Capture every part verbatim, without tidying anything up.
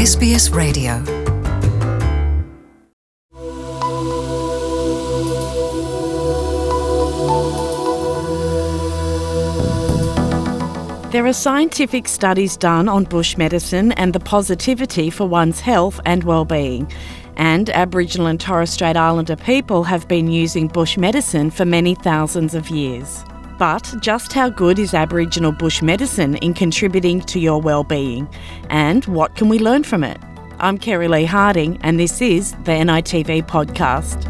S B S Radio. There are scientific studies done on bush medicine and the positivity for one's health and well-being. And Aboriginal and Torres Strait Islander people have been using bush medicine for many thousands of years. But just how good is Aboriginal bush medicine in contributing to your well-being? And what can we learn from it? I'm Kerry Lee Harding, and this is the N I T V podcast.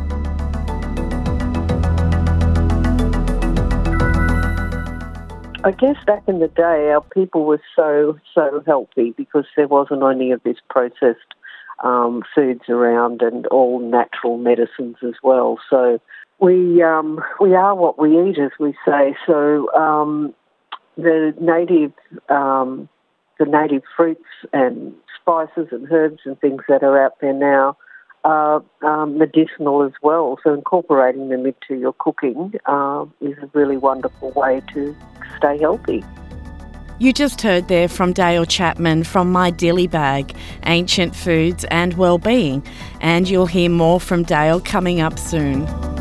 I guess back in the day, our people were so, so healthy because there wasn't any of this processed um, foods around and all natural medicines as well. So we um, we are what we eat, as we say. So um, the native um, the native fruits and spices and herbs and things that are out there now are um, medicinal as well. So incorporating them into your cooking uh, is a really wonderful way to stay healthy. You just heard there from Dale Chapman from My Dilly Bag, Ancient Foods and Wellbeing, and you'll hear more from Dale coming up soon.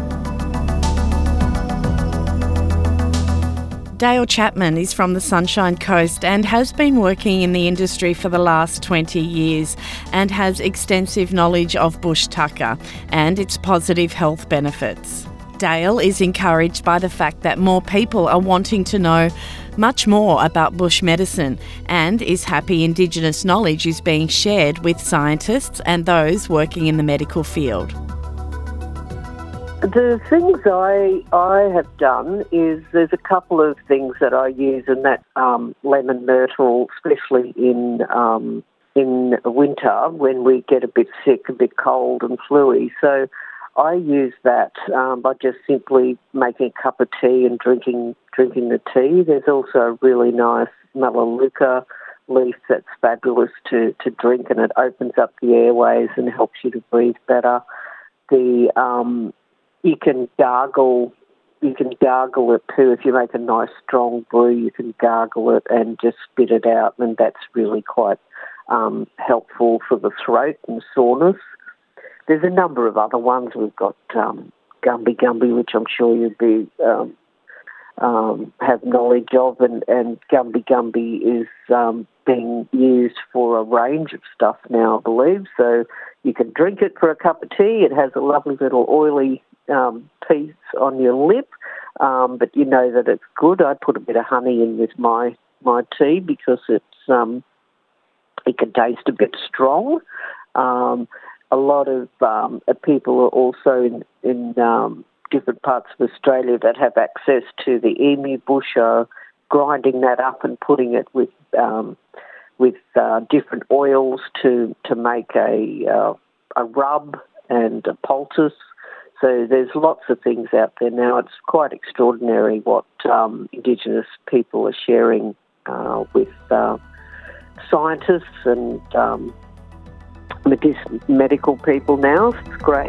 Dale Chapman is from the Sunshine Coast and has been working in the industry for the last twenty years and has extensive knowledge of bush tucker and its positive health benefits. Dale is encouraged by the fact that more people are wanting to know much more about bush medicine and is happy Indigenous knowledge is being shared with scientists and those working in the medical field. The things I I have done is there's a couple of things that I use, and that um, lemon myrtle, especially in um, in winter when we get a bit sick, a bit cold and fluey. So I use that um, by just simply making a cup of tea and drinking drinking the tea. There's also a really nice melaleuca leaf that's fabulous to, to drink, and it opens up the airways and helps you to breathe better. The um, you can gargle, you can gargle it too. If you make a nice strong brew, you can gargle it and just spit it out, and that's really quite um, helpful for the throat and soreness. There's a number of other ones. We've got um, Gumby Gumby, which I'm sure you'd be um, um, have knowledge of, and, and Gumby Gumby is um, being used for a range of stuff now, I believe. So you can drink it for a cup of tea. It has a lovely little oily um, piece on your lip, um, but you know that it's good. I put a bit of honey in with my my tea because it's um, it can taste a bit strong. Um, A lot of um, people are also in, in um, different parts of Australia that have access to the emu bush are grinding that up and putting it with um, with uh, different oils to to make a uh, a rub and a poultice. So there's lots of things out there now. It's quite extraordinary what um, Indigenous people are sharing uh, with uh, scientists and um, Medic- medical people now. It's great.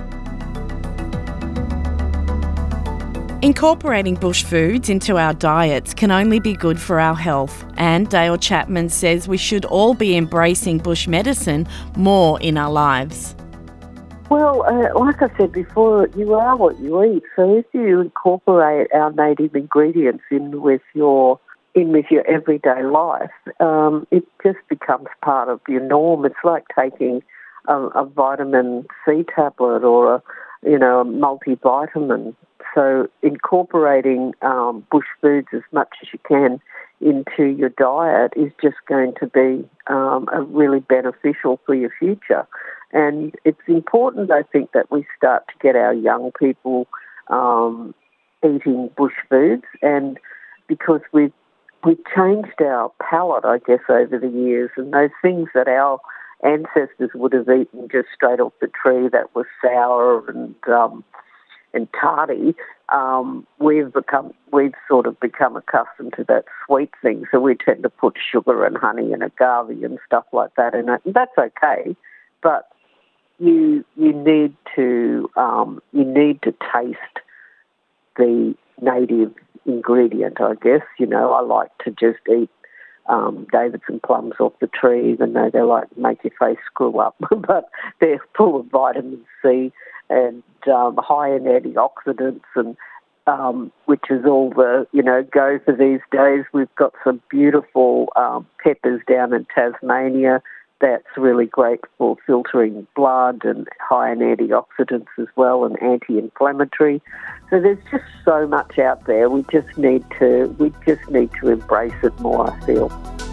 Incorporating bush foods into our diets can only be good for our health, and Dale Chapman says we should all be embracing bush medicine more in our lives. Well, uh, like I said before, you are what you eat. So if you incorporate our native ingredients in with your in with your everyday life, um, it just becomes part of your norm. It's like taking a, a vitamin C tablet or a, you know, a multivitamin. So incorporating um, bush foods as much as you can into your diet is just going to be um, a really beneficial for your future. And it's important, I think, that we start to get our young people um, eating bush foods, and because we've We've changed our palate, I guess, over the years, and those things that our ancestors would have eaten just straight off the tree that was sour and um, and tardy, um, we've become we've sort of become accustomed to that sweet thing. So we tend to put sugar and honey and agave and stuff like that in it, and that's okay. But you you need to um, you need to taste the native ingredient, I guess. You know, I like to just eat um, Davidson plums off the tree, even though they're like make your face screw up, but they're full of vitamin C and um, high in antioxidants, and um, which is all the, you know, go for these days. We've got some beautiful um, peppers down in Tasmania. That's really great for filtering blood and high in antioxidants as well, and anti-inflammatory. So there's just so much out there. We just need to we just need to embrace it more, I feel.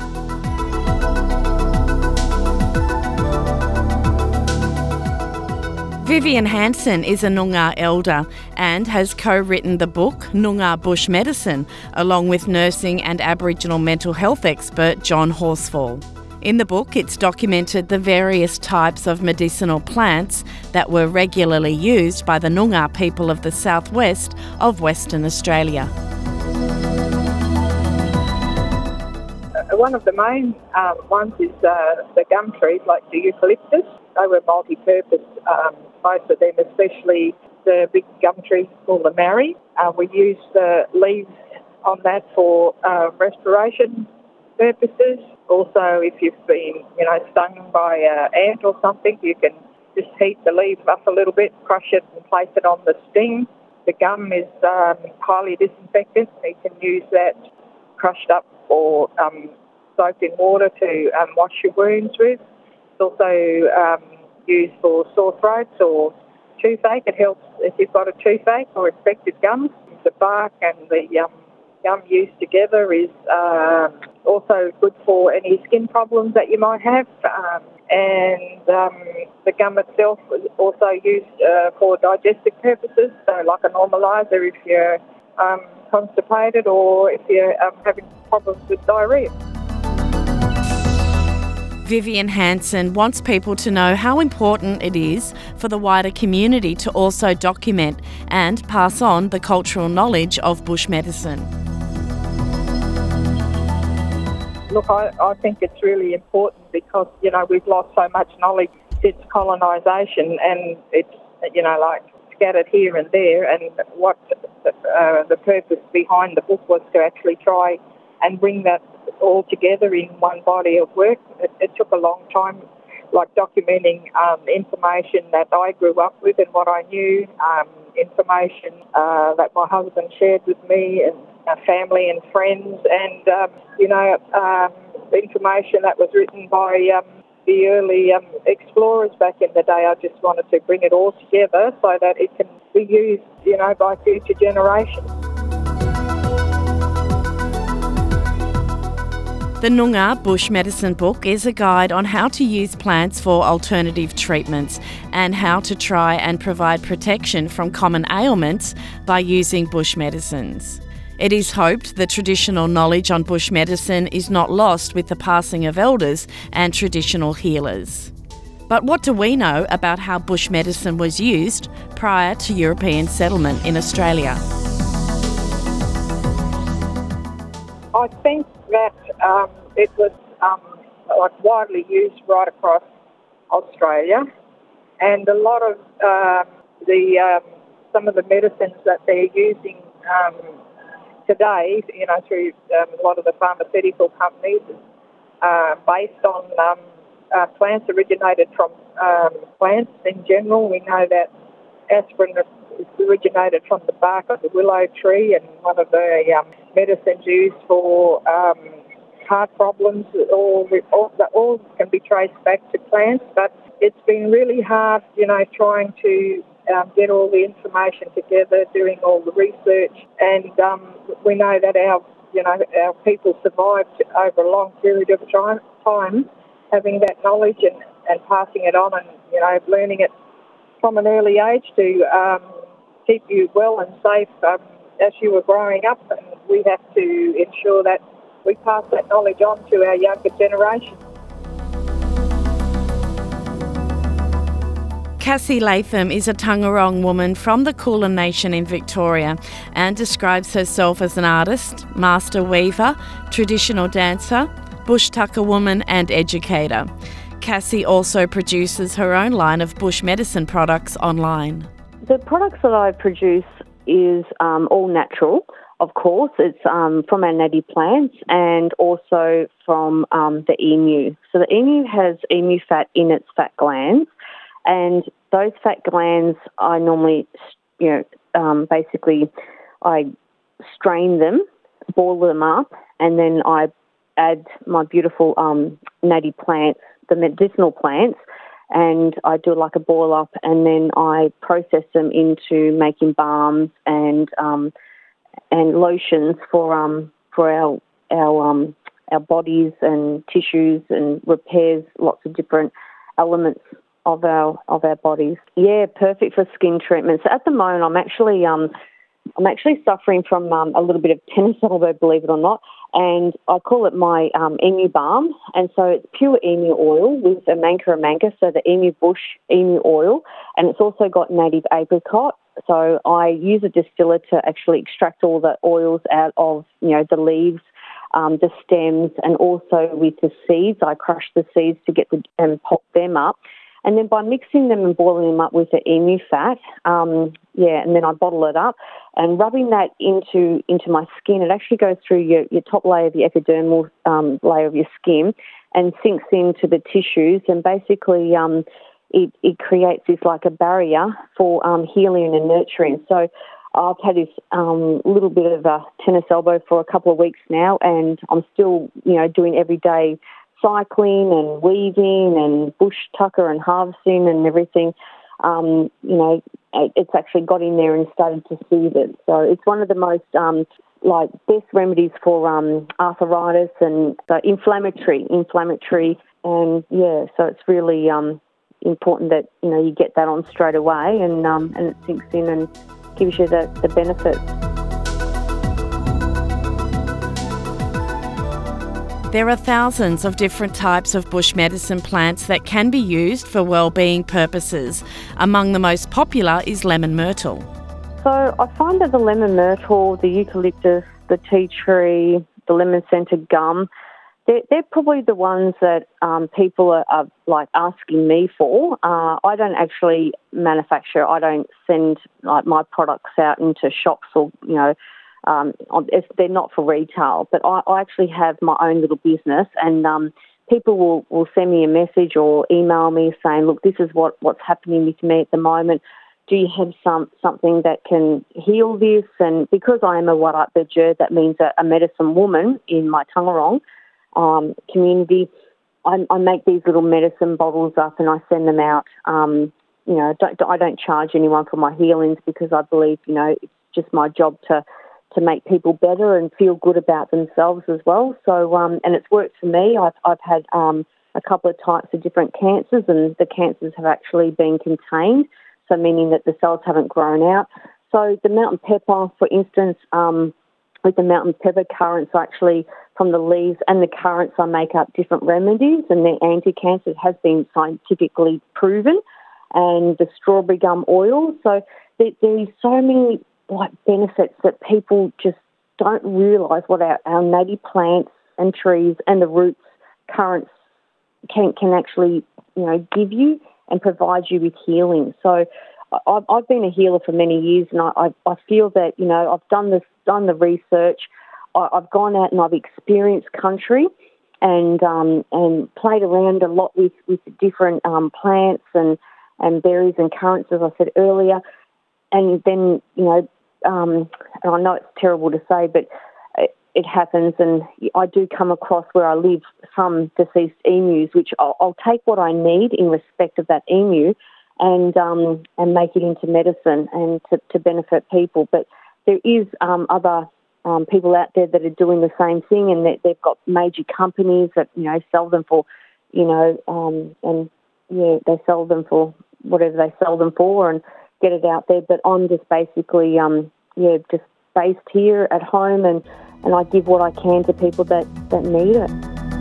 Vivian Hansen is a Noongar elder and has co-written the book Noongar Bush Medicine, along with nursing and Aboriginal mental health expert John Horsfall. In the book, it's documented the various types of medicinal plants that were regularly used by the Noongar people of the southwest of Western Australia. One of the main um, ones is uh, the gum trees, like the eucalyptus. They were multi-purpose, um, most of them, especially the big gum tree called the marri. Uh, we use the leaves on that for uh, respiration purposes. Also, if you've been, you know, stung by an ant or something, you can just heat the leaves up a little bit, crush it and place it on the sting. The gum is um, highly disinfectant. You can use that crushed up or um, soaked in water to um, wash your wounds with. It's also um, used for sore throats or toothache. It helps if you've got a toothache or infected gums. The bark and the um, gum used together is uh, also good for any skin problems that you might have. Um, and um, the gum itself is also used uh, for digestive purposes, so like a normalizer if you're um, constipated or if you're um, having problems with diarrhoea. Vivian Hansen wants people to know how important it is for the wider community to also document and pass on the cultural knowledge of bush medicine. Look, I, I think it's really important because, you know, we've lost so much knowledge since colonisation, and it's, you know, like scattered here and there, and what uh, the purpose behind the book was to actually try and bring that all together in one body of work. It, it took a long time, like documenting um, information that I grew up with and what I knew, um, information uh, that my husband shared with me and uh, family and friends, and, um, you know, um, information that was written by um, the early um, explorers back in the day. I just wanted to bring it all together so that it can be used, you know, by future generations. The Noongar Bush Medicine book is a guide on how to use plants for alternative treatments and how to try and provide protection from common ailments by using bush medicines. It is hoped the traditional knowledge on bush medicine is not lost with the passing of elders and traditional healers. But what do we know about how bush medicine was used prior to European settlement in Australia? I think that um, it was um, like widely used right across Australia, and a lot of um, the um, some of the medicines that they're using um, today, you know, through um, a lot of the pharmaceutical companies, uh, based on um, uh, plants originated from um, plants in general. We know that aspirin originated from the bark of the willow tree, and one of the um, medicines used for um, heart problems, all, all, all can be traced back to plants. But it's been really hard, you know, trying to um, get all the information together, doing all the research, and um, we know that our, you know, our people survived over a long period of time, having that knowledge and, and passing it on, and, you know, learning it from an early age to um, keep you well and safe um, as you were growing up, and we have to ensure that we pass that knowledge on to our younger generation. Cassie Latham is a Taungurung woman from the Kulin Nation in Victoria and describes herself as an artist, master weaver, traditional dancer, bush tucker woman and educator. Cassie also produces her own line of bush medicine products online. The products that I produce is um, all natural. of course, it's um, from our native plants and also from um, the emu. So the emu has emu fat in its fat glands, and those fat glands I normally, you know, um, basically I strain them, boil them up, and then I add my beautiful um, native plants, the medicinal plants, and I do like a boil up, and then I process them into making balms and um, and lotions for um for our our um our bodies and tissues, and repairs lots of different elements of our of our bodies. Yeah, perfect for skin treatments. At the moment, I'm actually um I'm actually suffering from um, a little bit of tennis elbow, believe it or not, and I call it my um, emu balm. And so it's pure emu oil with Amanca amanca, so the emu bush emu oil, and it's also got native apricot. So I use a distiller to actually extract all the oils out of, you know, the leaves, um, the stems, and also with the seeds. I crush the seeds to get the and pop them up. And then by mixing them and boiling them up with the emu fat, um, yeah, and then I bottle it up and rubbing that into into my skin. It actually goes through your, your top layer of your epidermal um, layer of your skin and sinks into the tissues, and basically um, it, it creates this like a barrier for um, healing and nurturing. So I've had this um, little bit of a tennis elbow for a couple of weeks now, and I'm still, you know, doing everyday cycling and weaving and bush tucker and harvesting and everything. Um, you know, it's actually got in there and started to soothe it. So it's one of the most um, like best remedies for um, arthritis and uh, inflammatory, inflammatory, and yeah. So it's really um, important that, you know, you get that on straight away, and um, and it sinks in and gives you the, the benefits. There are thousands of different types of bush medicine plants that can be used for well-being purposes. Among the most popular is lemon myrtle. So I find that the lemon myrtle, the eucalyptus, the tea tree, the lemon-scented gum, they're, they're probably the ones that um, people are, are like asking me for. Uh, I don't actually manufacture. I don't send like my products out into shops or, you know, Um, they're not for retail, but I, I actually have my own little business, and um, people will, will send me a message or email me saying, look, this is what, what's happening with me at the moment. Do you have some something that can heal this? And because I am a Warat Berger, that means a, a medicine woman in my Taungurung um, community, I, I make these little medicine bottles up and I send them out. Um, you know, don't, I don't charge anyone for my healings, because I believe, you know, it's just my job to to make people better and feel good about themselves as well. So, um, and it's worked for me. I've, I've had um, a couple of types of different cancers, and the cancers have actually been contained, so meaning that the cells haven't grown out. So the mountain pepper, for instance, um, with the mountain pepper currants, actually from the leaves and the currants, I make up different remedies, and the anti-cancer has been scientifically proven, and the strawberry gum oil. So there, there is so many like benefits that people just don't realise what our, our native plants and trees and the roots, currents can can actually, you know, give you and provide you with healing. So I've, I've been a healer for many years, and I, I, I feel that, you know, I've done this, done the research. I, I've gone out and I've experienced country and um, and played around a lot with, with different um, plants and, and berries and currants, as I said earlier. And then, you know, Um, and I know it's terrible to say, but it, it happens, and I do come across where I live some deceased emus, which I'll, I'll take what I need in respect of that emu and um, and make it into medicine and to, to benefit people. But there is um, other um, people out there that are doing the same thing, and that they've got major companies that, you know, sell them for, you know, um, and yeah, they sell them for whatever they sell them for, and get it out there. But I'm just basically, um, yeah, just based here at home, and, and I give what I can to people that, that need it.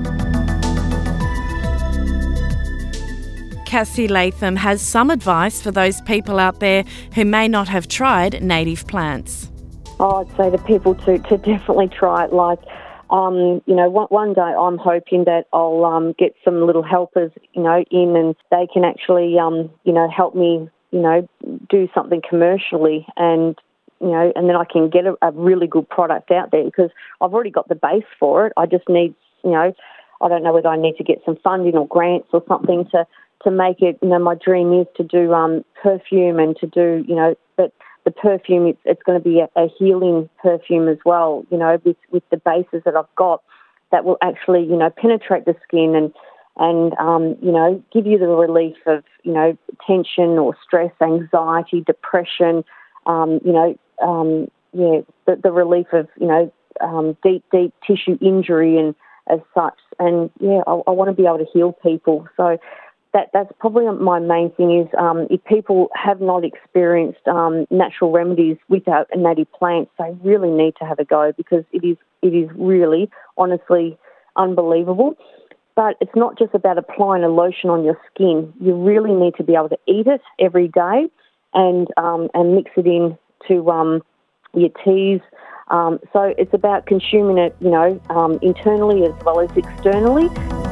Cassie Latham has some advice for those people out there who may not have tried native plants. Oh, I'd say to people to, to definitely try it. Like, um, you know, one, one day I'm hoping that I'll um, get some little helpers, you know, in, and they can actually, um, you know, help me, you know, do something commercially and you know, and then I can get a, a really good product out there because I've already got the base for it. I just need, you know, I don't know whether I need to get some funding or grants or something to, to make it, you know, my dream is to do um, perfume and to do, you know, but the perfume, it's, it's going to be a, a healing perfume as well, you know, with, with the bases that I've got that will actually, you know, penetrate the skin and, and um, you know, give you the relief of, you know, tension or stress, anxiety, depression, um, you know, um, yeah, the, the relief of, you know, um, deep, deep tissue injury and as such. And, yeah, I, I want to be able to heal people. So that that's probably my main thing is um, if people have not experienced um, natural remedies without native plants, they really need to have a go because it is it is really, honestly, unbelievable. But it's not just about applying a lotion on your skin. You really need to be able to eat it every day and um, and mix it in to um, your teas. Um, so it's about consuming it, you know, um, internally as well as externally.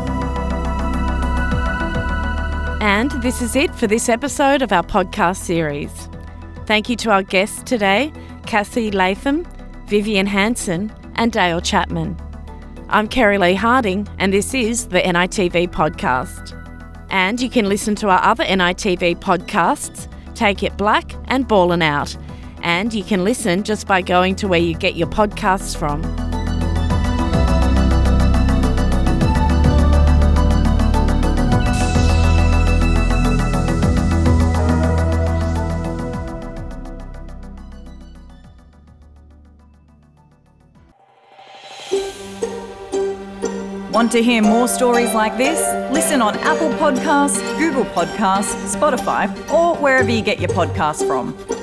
And this is it for this episode of our podcast series. Thank you to our guests today, Kathy Latham, Vivian Hanson and Dale Chapman. I'm Kerry Lee Harding and this is the N I T V podcast. And you can listen to our other N I T V podcasts, Take It Black and Ballin' Out. And you can listen just by going to where you get your podcasts from. Want to hear more stories like this? Listen on Apple Podcasts, Google Podcasts, Spotify, or wherever you get your podcasts from.